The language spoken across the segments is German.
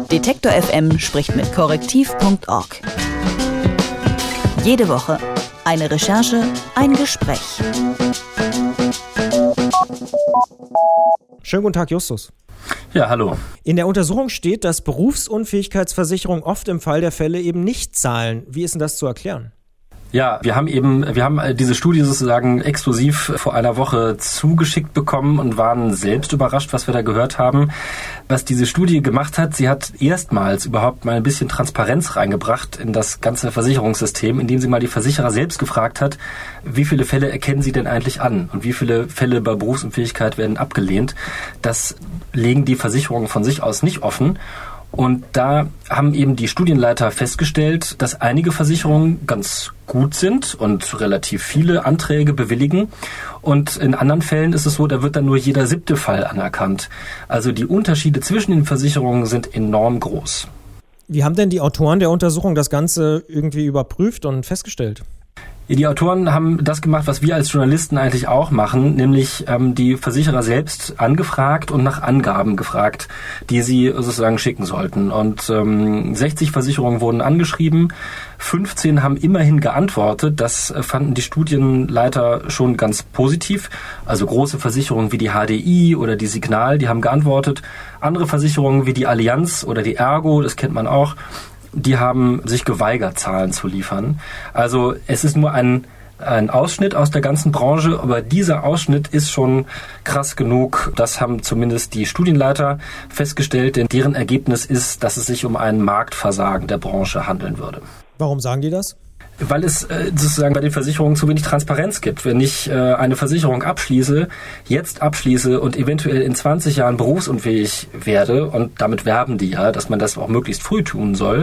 Detektor FM spricht mit Korrektiv.org. Jede Woche eine Recherche, ein Gespräch. Schönen guten Tag, Justus. Ja, hallo. In der Untersuchung steht, dass Berufsunfähigkeitsversicherungen oft im Fall der Fälle eben nicht zahlen. Wie ist denn das zu erklären? Ja, wir haben diese Studie sozusagen exklusiv vor einer Woche zugeschickt bekommen und waren selbst überrascht, was wir da gehört haben. Was diese Studie gemacht hat, sie hat erstmals überhaupt mal ein bisschen Transparenz reingebracht in das ganze Versicherungssystem, indem sie mal die Versicherer selbst gefragt hat, wie viele Fälle erkennen sie denn eigentlich an und wie viele Fälle bei Berufsunfähigkeit werden abgelehnt. Das legen die Versicherungen von sich aus nicht offen. Und da haben eben die Studienleiter festgestellt, dass einige Versicherungen ganz gut sind und relativ viele Anträge bewilligen. Und in anderen Fällen ist es so, da wird dann nur jeder 7. Fall anerkannt. Also die Unterschiede zwischen den Versicherungen sind enorm groß. Wie haben denn die Autoren der Untersuchung das Ganze irgendwie überprüft und festgestellt? Die Autoren haben das gemacht, was wir als Journalisten eigentlich auch machen, nämlich die Versicherer selbst angefragt und nach Angaben gefragt, die sie sozusagen schicken sollten. Und 60 Versicherungen wurden angeschrieben, 15 haben immerhin geantwortet. Das fanden die Studienleiter schon ganz positiv. Also große Versicherungen wie die HDI oder die Signal, die haben geantwortet. Andere Versicherungen wie die Allianz oder die Ergo, das kennt man auch, die haben sich geweigert, Zahlen zu liefern. Also es ist nur ein Ausschnitt aus der ganzen Branche, aber dieser Ausschnitt ist schon krass genug. Das haben zumindest die Studienleiter festgestellt, denn deren Ergebnis ist, dass es sich um ein Marktversagen der Branche handeln würde. Warum sagen die das? Weil es sozusagen bei den Versicherungen zu wenig Transparenz gibt. Wenn ich eine Versicherung jetzt abschließe und eventuell in 20 Jahren berufsunfähig werde, und damit werben die ja, dass man das auch möglichst früh tun soll,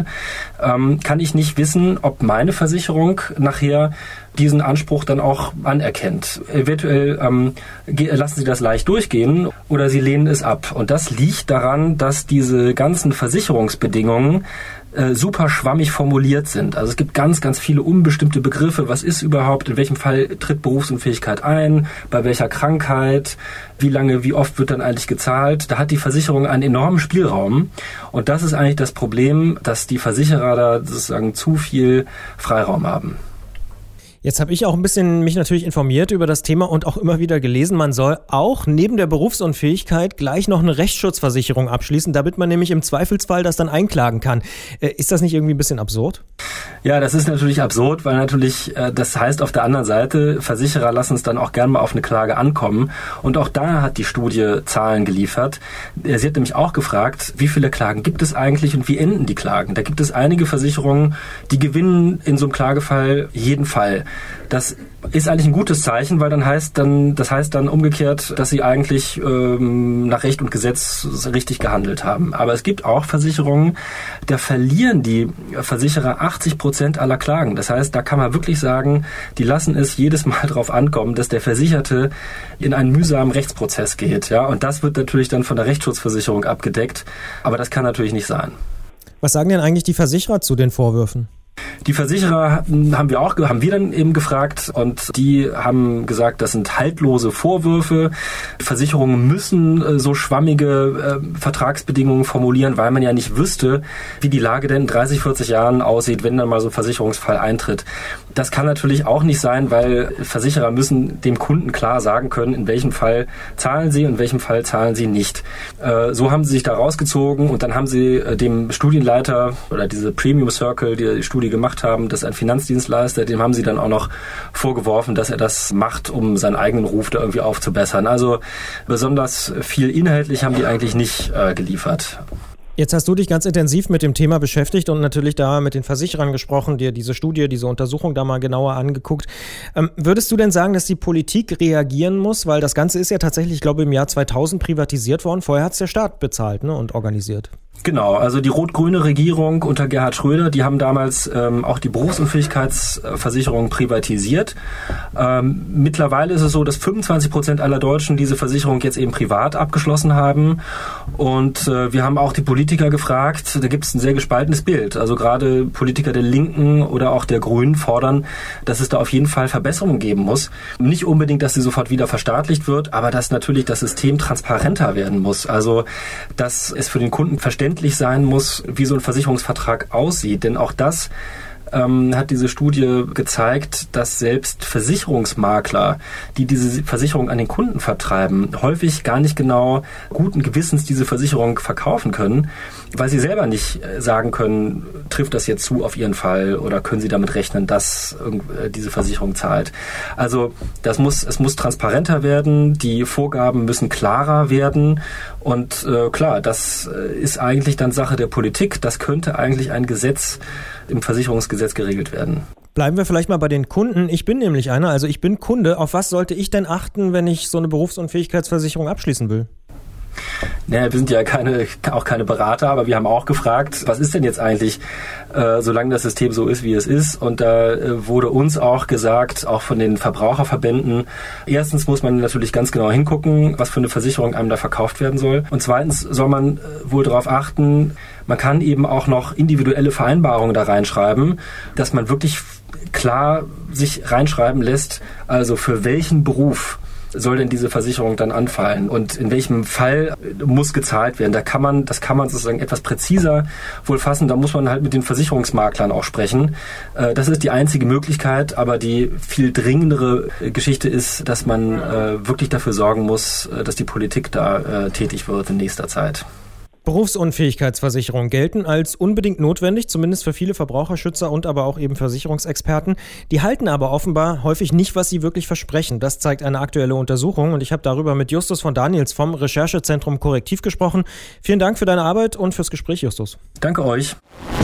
kann ich nicht wissen, ob meine Versicherung nachher diesen Anspruch dann auch anerkennt. Eventuell lassen sie das leicht durchgehen oder sie lehnen es ab. Und das liegt daran, dass diese ganzen Versicherungsbedingungen super schwammig formuliert sind. Also es gibt ganz, ganz viele unbestimmte Begriffe. Was ist überhaupt, in welchem Fall tritt Berufsunfähigkeit ein, bei welcher Krankheit, wie lange, wie oft wird dann eigentlich gezahlt. Da hat die Versicherung einen enormen Spielraum. Und das ist eigentlich das Problem, dass die Versicherer da sozusagen zu viel Freiraum haben. Jetzt habe ich auch ein bisschen mich natürlich informiert über das Thema und auch immer wieder gelesen, man soll auch neben der Berufsunfähigkeit gleich noch eine Rechtsschutzversicherung abschließen, damit man nämlich im Zweifelsfall das dann einklagen kann. Ist das nicht irgendwie ein bisschen absurd? Ja, das ist natürlich absurd, weil natürlich, das heißt auf der anderen Seite, Versicherer lassen es dann auch gern mal auf eine Klage ankommen. Und auch da hat die Studie Zahlen geliefert. Sie hat nämlich auch gefragt, wie viele Klagen gibt es eigentlich und wie enden die Klagen? Da gibt es einige Versicherungen, die gewinnen in so einem Klagefall jeden Fall. Das ist eigentlich ein gutes Zeichen, weil das heißt dann umgekehrt, dass sie eigentlich nach Recht und Gesetz richtig gehandelt haben. Aber es gibt auch Versicherungen, da verlieren die Versicherer 80% aller Klagen. Das heißt, da kann man wirklich sagen, die lassen es jedes Mal drauf ankommen, dass der Versicherte in einen mühsamen Rechtsprozess geht. Ja? Und das wird natürlich dann von der Rechtsschutzversicherung abgedeckt. Aber das kann natürlich nicht sein. Was sagen denn eigentlich die Versicherer zu den Vorwürfen? Die Versicherer haben wir dann eben gefragt und die haben gesagt, das sind haltlose Vorwürfe. Versicherungen müssen so schwammige Vertragsbedingungen formulieren, weil man ja nicht wüsste, wie die Lage denn in 30, 40 Jahren aussieht, wenn dann mal so ein Versicherungsfall eintritt. Das kann natürlich auch nicht sein, weil Versicherer müssen dem Kunden klar sagen können, in welchem Fall zahlen sie und in welchem Fall zahlen sie nicht. So haben sie sich da rausgezogen und dann haben sie dem Studienleiter oder diese Premium Circle, die Studie gemacht haben, das ist ein Finanzdienstleister, dem haben sie dann auch noch vorgeworfen, dass er das macht, um seinen eigenen Ruf da irgendwie aufzubessern. Also besonders viel inhaltlich haben die eigentlich nicht geliefert. Jetzt hast du dich ganz intensiv mit dem Thema beschäftigt und natürlich da mit den Versicherern gesprochen, dir diese Studie, diese Untersuchung da mal genauer angeguckt. Würdest du denn sagen, dass die Politik reagieren muss? Weil das Ganze ist ja tatsächlich, ich glaube, im Jahr 2000 privatisiert worden. Vorher hat es der Staat bezahlt, ne, und organisiert. Genau, also die rot-grüne Regierung unter Gerhard Schröder, die haben damals auch die Berufsunfähigkeitsversicherung privatisiert. Mittlerweile ist es so, dass 25% aller Deutschen diese Versicherung jetzt eben privat abgeschlossen haben. Und wir haben auch die Politiker gefragt, da gibt es ein sehr gespaltenes Bild. Also gerade Politiker der Linken oder auch der Grünen fordern, dass es da auf jeden Fall Verbesserungen geben muss. Nicht unbedingt, dass sie sofort wieder verstaatlicht wird, aber dass natürlich das System transparenter werden muss. Also dass es für den Kunden verständlich verständlich sein muss, wie so ein Versicherungsvertrag aussieht. Denn auch das hat diese Studie gezeigt, dass selbst Versicherungsmakler, die diese Versicherung an den Kunden vertreiben, häufig gar nicht genau guten Gewissens diese Versicherung verkaufen können, weil sie selber nicht sagen können, trifft das jetzt zu auf ihren Fall oder können sie damit rechnen, dass diese Versicherung zahlt. Also es muss transparenter werden, die Vorgaben müssen klarer werden und klar, das ist eigentlich dann Sache der Politik. Das könnte eigentlich ein Gesetz im Versicherungsgesetz geregelt werden. Bleiben wir vielleicht mal bei den Kunden. Ich bin nämlich einer, also ich bin Kunde. Auf was sollte ich denn achten, wenn ich so eine Berufsunfähigkeitsversicherung abschließen will? Naja, wir sind ja auch keine Berater, aber wir haben auch gefragt, was ist denn jetzt eigentlich, solange das System so ist, wie es ist? Und da wurde uns auch gesagt, auch von den Verbraucherverbänden, erstens muss man natürlich ganz genau hingucken, was für eine Versicherung einem da verkauft werden soll. Und zweitens soll man wohl darauf achten, man kann eben auch noch individuelle Vereinbarungen da reinschreiben, dass man wirklich klar sich reinschreiben lässt, also für welchen Beruf soll denn diese Versicherung dann anfallen und in welchem Fall muss gezahlt werden. Das kann man sozusagen etwas präziser wohl fassen. Da muss man halt mit den Versicherungsmaklern auch sprechen. Das ist die einzige Möglichkeit, aber die viel dringendere Geschichte ist, dass man wirklich dafür sorgen muss, dass die Politik da tätig wird in nächster Zeit. Berufsunfähigkeitsversicherungen gelten als unbedingt notwendig, zumindest für viele Verbraucherschützer und aber auch eben Versicherungsexperten. Die halten aber offenbar häufig nicht, was sie wirklich versprechen. Das zeigt eine aktuelle Untersuchung und ich habe darüber mit Justus von Daniels vom Recherchezentrum Correctiv gesprochen. Vielen Dank für deine Arbeit und fürs Gespräch, Justus. Danke euch.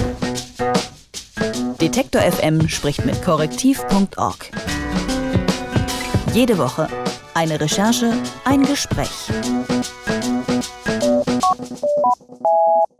Detektor FM spricht mit Correctiv.org. Jede Woche eine Recherche, ein Gespräch.